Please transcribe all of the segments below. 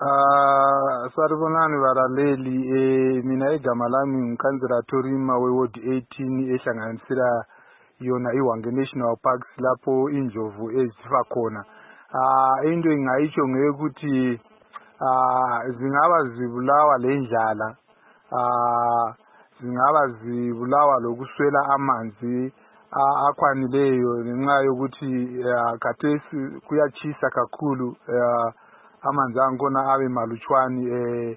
Saribonani balaleli, mina igama lami ngumkhansela Thorima weward 18 ehlanganisela yona iHwange National Parks lapho indlovu ezifa khona. Into engayitsho ngekuthi zingaba zibulawa lendlala, zingaba zibulawa lokuswela amanzi akwanileyo ngenxa yokuthi khathesi kuyachisa kakhulu, amanzi angkhona abe malutshwane.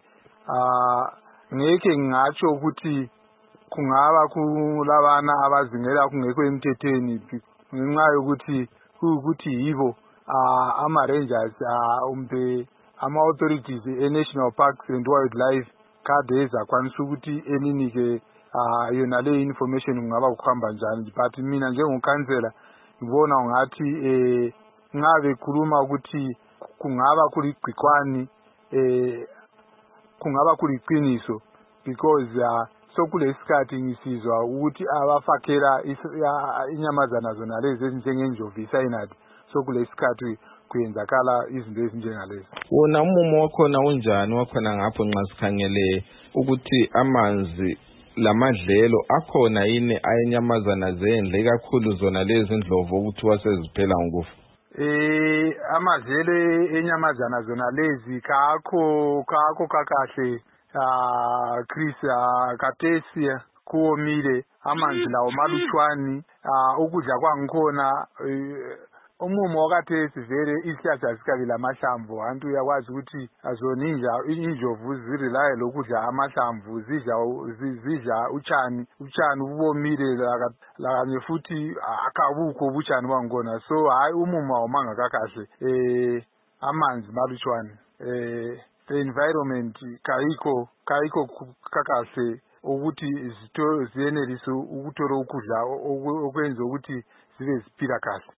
Ngeke ngingatsho ukuthi kungaba kulabana abazingela kungekho emthethweni ngenxa yokuthi ukuthi yibo ama-rangers ama-authorities e-National Parks and Wildlife kade ezakwanisa ukuthi eninike yona le information kungaba kuhamba njani. But mina njengokhansela ngibona ngathi nxa bekhuluma ukuthi kungaba kuligcikwani, kungaba kuliqiniso, because sokulesikhathi ngisizwa ukuthi abafakhela inyamazana zona lezi ezinjengendlovu isayinadi, sokulesikhathi kuyenzakala izinto ezinjengalezi. Wona umumo wakhona unjani wakhona ngapho nxa sikhangele ukuthi amanzi lamadlelo akhona yini ayenyamazana zendle ikakhulu zona lezi ndlovu ukuthi waseziphela ngokufa? Amadlelo enyamazana zona lezi kakho kakahle, Chris, khathesi kuwomile, amanzi lawo malutshwani, ukudla kwangikhona. Umumo wakhathesi vele isihlahla sikabi lamahlamvu, abantu uyakwazi ukuthi zona indlovu zirelaye lokudla amahlamvu, zidla utshani ubomile lakanye futhi akabukho ubutshani bangikhona. So hayi, umumo awumanga kakahle, amanzi malutshwane, the environment kayikho kakahle ukuthi ziyenelise ukuthola ukudla okwenza ukuthi zibe ziphila kahle.